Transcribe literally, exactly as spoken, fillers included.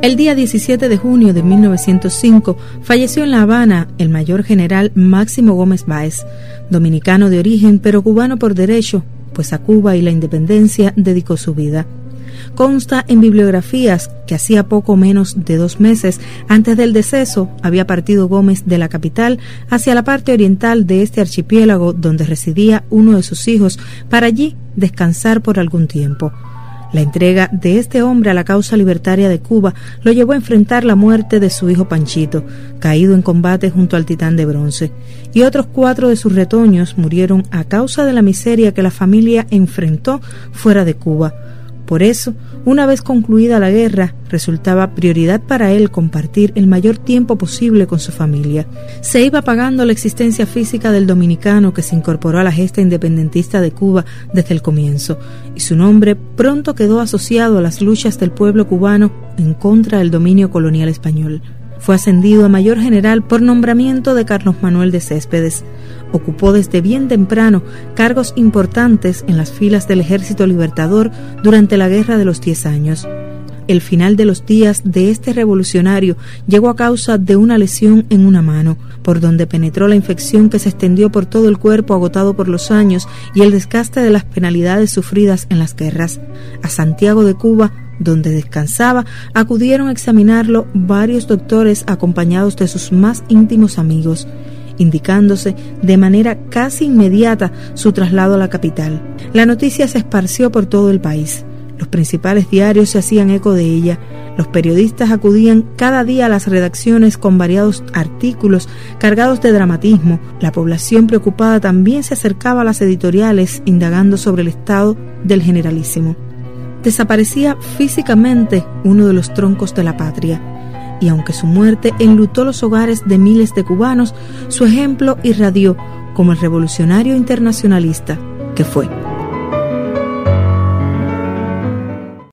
El día diecisiete de junio de mil novecientos cinco falleció en La Habana el mayor general Máximo Gómez Báez, dominicano de origen pero cubano por derecho, pues a Cuba y la independencia dedicó su vida. Consta en bibliografías que hacía poco menos de dos meses antes del deceso había partido Gómez de la capital hacia la parte oriental de este archipiélago donde residía uno de sus hijos para allí descansar por algún tiempo. La entrega de este hombre a la causa libertaria de Cuba lo llevó a enfrentar la muerte de su hijo Panchito, caído en combate junto al Titán de Bronce, y otros cuatro de sus retoños murieron a causa de la miseria que la familia enfrentó fuera de Cuba. Por eso, una vez concluida la guerra, resultaba prioridad para él compartir el mayor tiempo posible con su familia. Se iba apagando la existencia física del dominicano que se incorporó a la gesta independentista de Cuba desde el comienzo, y su nombre pronto quedó asociado a las luchas del pueblo cubano en contra del dominio colonial español. Fue ascendido a mayor general por nombramiento de Carlos Manuel de Céspedes. Ocupó desde bien temprano cargos importantes en las filas del Ejército Libertador durante la Guerra de los Diez Años. El final de los días de este revolucionario llegó a causa de una lesión en una mano, por donde penetró la infección que se extendió por todo el cuerpo agotado por los años y el desgaste de las penalidades sufridas en las guerras. A Santiago de Cuba, donde descansaba, acudieron a examinarlo varios doctores acompañados de sus más íntimos amigos, indicándose de manera casi inmediata su traslado a la capital. La noticia se esparció por todo el país. Los principales diarios se hacían eco de ella. Los periodistas acudían cada día a las redacciones con variados artículos cargados de dramatismo. La población preocupada también se acercaba a las editoriales indagando sobre el estado del generalísimo. Desaparecía físicamente uno de los troncos de la patria, y aunque su muerte enlutó los hogares de miles de cubanos, su ejemplo irradió como el revolucionario internacionalista que fue.